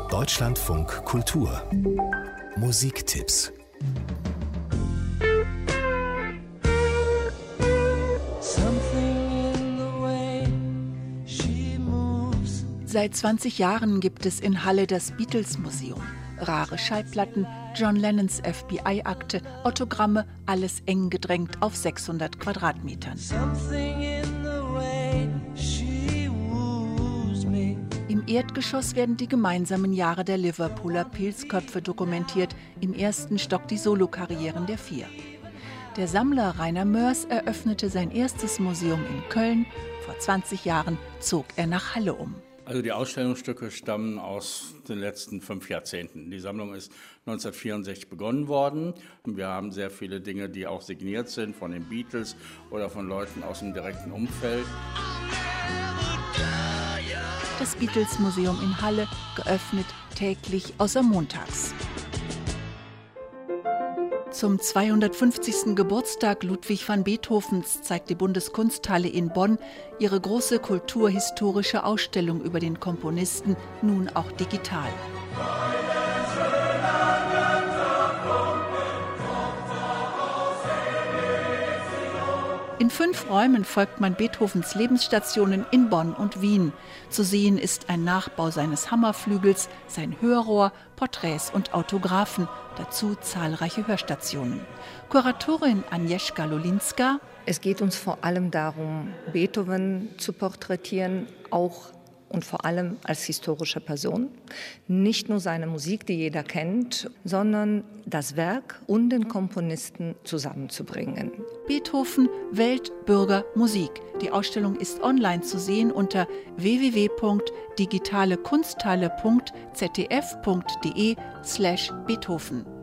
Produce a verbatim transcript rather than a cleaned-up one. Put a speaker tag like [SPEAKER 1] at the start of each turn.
[SPEAKER 1] Deutschlandfunk Kultur Musiktipps.
[SPEAKER 2] Seit zwanzig Jahren gibt es in Halle das Beatles-Museum. Rare Schallplatten, John Lennons F B I-Akte, Autogramme, alles eng gedrängt auf sechshundert Quadratmetern. Im Erdgeschoss werden die gemeinsamen Jahre der Liverpooler Pilzköpfe dokumentiert, im ersten Stock die Solokarrieren der vier. Der Sammler Rainer Mörs eröffnete sein erstes Museum in Köln. Vor zwanzig Jahren zog er nach Halle um.
[SPEAKER 3] Also die Ausstellungsstücke stammen aus den letzten fünf Jahrzehnten. Die Sammlung ist neunzehnhundertvierundsechzig begonnen worden. Wir haben sehr viele Dinge, die auch signiert sind von den Beatles oder von Leuten aus dem direkten Umfeld.
[SPEAKER 2] Das Beatles-Museum in Halle, geöffnet täglich außer montags. Zum zweihundertfünfzigsten Geburtstag Ludwig van Beethovens zeigt die Bundeskunsthalle in Bonn ihre große kulturhistorische Ausstellung über den Komponisten, nun auch digital. In fünf Räumen folgt man Beethovens Lebensstationen in Bonn und Wien. Zu sehen ist ein Nachbau seines Hammerflügels, sein Hörrohr, Porträts und Autographen, dazu zahlreiche Hörstationen. Kuratorin Agnieszka Lulinska:
[SPEAKER 4] Es geht uns vor allem darum, Beethoven zu porträtieren, auch und vor allem als historische Person. Nicht nur seine Musik, die jeder kennt, sondern das Werk und den Komponisten zusammenzubringen.
[SPEAKER 2] Beethoven, Welt, Bürger, Musik. Die Ausstellung ist online zu sehen unter w w w punkt digitale kunsthalle punkt z d f punkt d e slash Beethoven.